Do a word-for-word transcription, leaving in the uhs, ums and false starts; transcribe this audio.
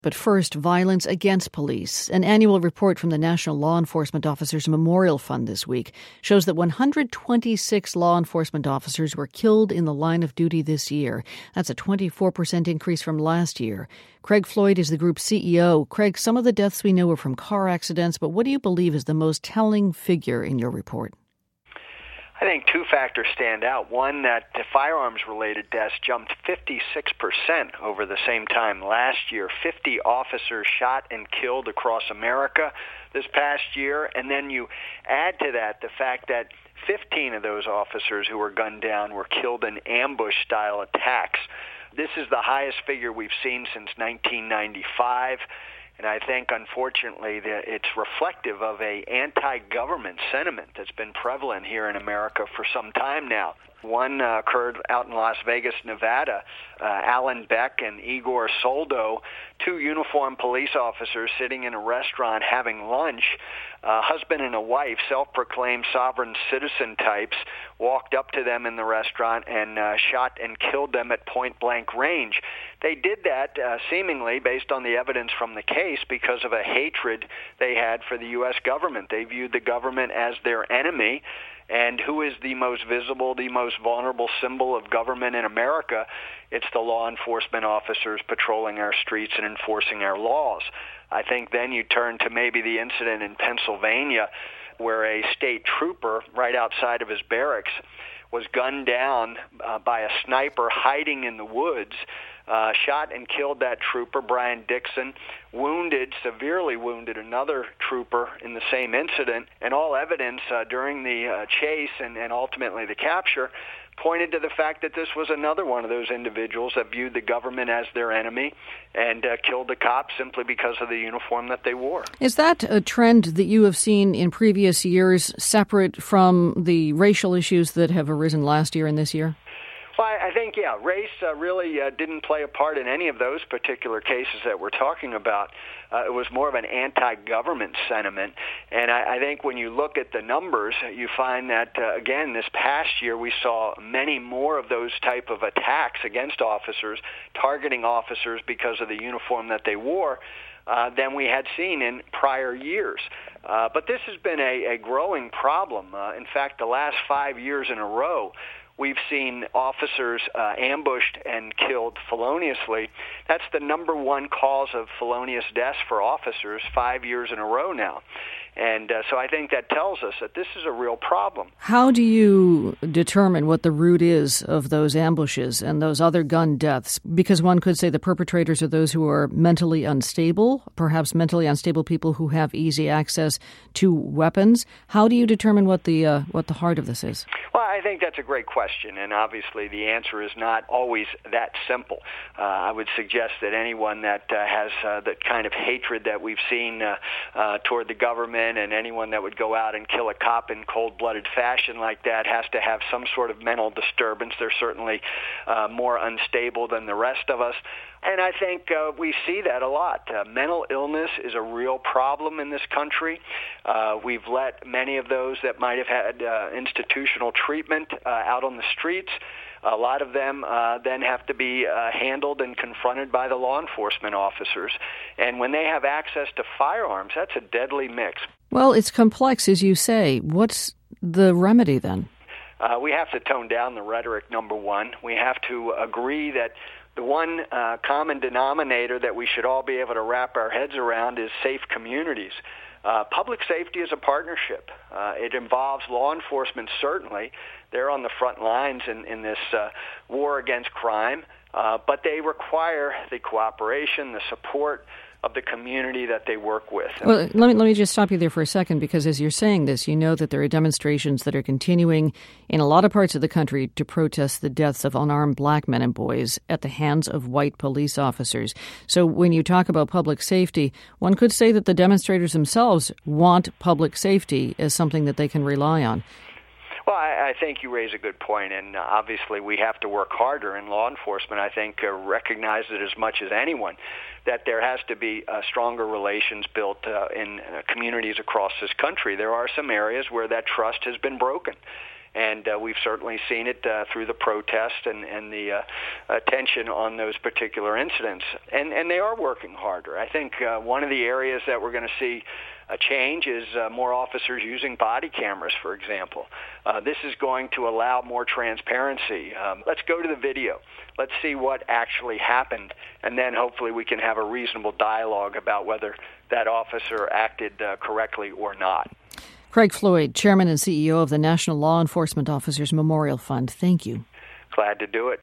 But first, violence against police. An annual report from the National Law Enforcement Officers Memorial Fund this week shows that one hundred twenty-six law enforcement officers were killed in the line of duty this year. That's a twenty-four percent increase from last year. Craig Floyd is the group's C E O. Craig, some of the deaths we know are from car accidents, but what do you believe is the most telling figure in your report? I think two factors stand out. One, that the firearms-related deaths jumped fifty-six percent over the same time last year. fifty officers shot and killed across America this past year. And then you add to that the fact that fifteen of those officers who were gunned down were killed in ambush-style attacks. This is the highest figure we've seen since nineteen ninety-five. And I think, unfortunately, that it's reflective of a anti-government sentiment that's been prevalent here in America for some time now. One uh, occurred out in Las Vegas, Nevada. Uh, Alan Beck and Igor Soldo, two uniformed police officers sitting in a restaurant having lunch. A husband and a wife, self-proclaimed sovereign citizen types, walked up to them in the restaurant and uh, shot and killed them at point-blank range. They did that uh, seemingly based on the evidence from the case because of a hatred they had for the U S government. They viewed the government as their enemy. And who is the most visible, the most vulnerable symbol of government in America? It's the law enforcement officers patrolling our streets and enforcing our laws. I think then you turn to maybe the incident in Pennsylvania where a state trooper right outside of his barracks was gunned down uh, by a sniper hiding in the woods, uh, shot and killed that trooper, Brian Dixon, wounded, severely wounded another trooper in the same incident, and all evidence uh, during the uh, chase and, and ultimately the capture pointed to the fact that this was another one of those individuals that viewed the government as their enemy and uh, killed the cops simply because of the uniform that they wore. Is that a trend that you have seen in previous years, separate from the racial issues that have arisen last year and this year? Well, I think, yeah, race uh, really uh, didn't play a part in any of those particular cases that we're talking about. Uh, it was more of an anti-government sentiment. And I, I think when you look at the numbers, you find that, uh, again, this past year we saw many more of those type of attacks against officers, targeting officers because of the uniform that they wore, uh, than we had seen in prior years. Uh, but this has been a, a growing problem. Uh, in fact, the last five years in a row, we've seen officers uh, ambushed and killed feloniously. That's the number one cause of felonious deaths for officers five years in a row now. And uh, so I think that tells us that this is a real problem. How do you determine what the root is of those ambushes and those other gun deaths? Because one could say the perpetrators are those who are mentally unstable, perhaps mentally unstable people who have easy access to weapons. How do you determine what the uh, what the heart of this is? Well, I think that's a great question, and obviously the answer is not always that simple. Uh, I would suggest that anyone that uh, has uh, that kind of hatred that we've seen uh, uh, toward the government and anyone that would go out and kill a cop in cold-blooded fashion like that has to have some sort of mental disturbance. They're certainly uh, more unstable than the rest of us. And I think uh, we see that a lot. Uh, mental illness is a real problem in this country. Uh, we've let many of those that might have had uh, institutional treatment uh, out on the streets. A lot of them uh, then have to be uh, handled and confronted by the law enforcement officers. And when they have access to firearms, that's a deadly mix. Well, it's complex, as you say. What's the remedy then? Uh, we have to tone down the rhetoric, number one. We have to agree that the one uh, common denominator that we should all be able to wrap our heads around is safe communities. Uh, public safety is a partnership. Uh, it involves law enforcement, certainly. They're on the front lines in, in this uh, war against crime, uh, but they require the cooperation, the support of the community that they work with. Well, let me let me just stop you there for a second, because as you're saying this, you know that there are demonstrations that are continuing in a lot of parts of the country to protest the deaths of unarmed black men and boys at the hands of white police officers. So when you talk about public safety, one could say that the demonstrators themselves want public safety as something that they can rely on. Well, I, I think you raise a good point, and uh, obviously we have to work harder in law enforcement. I think uh, recognize it as much as anyone that there has to be uh, stronger relations built uh, in uh, communities across this country. There are some areas where that trust has been broken. And uh, we've certainly seen it uh, through the protest and, and the uh, attention on those particular incidents. And, and they are working harder. I think uh, one of the areas that we're going to see a change is uh, more officers using body cameras, for example. Uh, this is going to allow more transparency. Um, let's go to the video. Let's see what actually happened, and then hopefully we can have a reasonable dialogue about whether that officer acted uh, correctly or not. Craig Floyd, Chairman and C E O of the National Law Enforcement Officers Memorial Fund. Thank you. Glad to do it.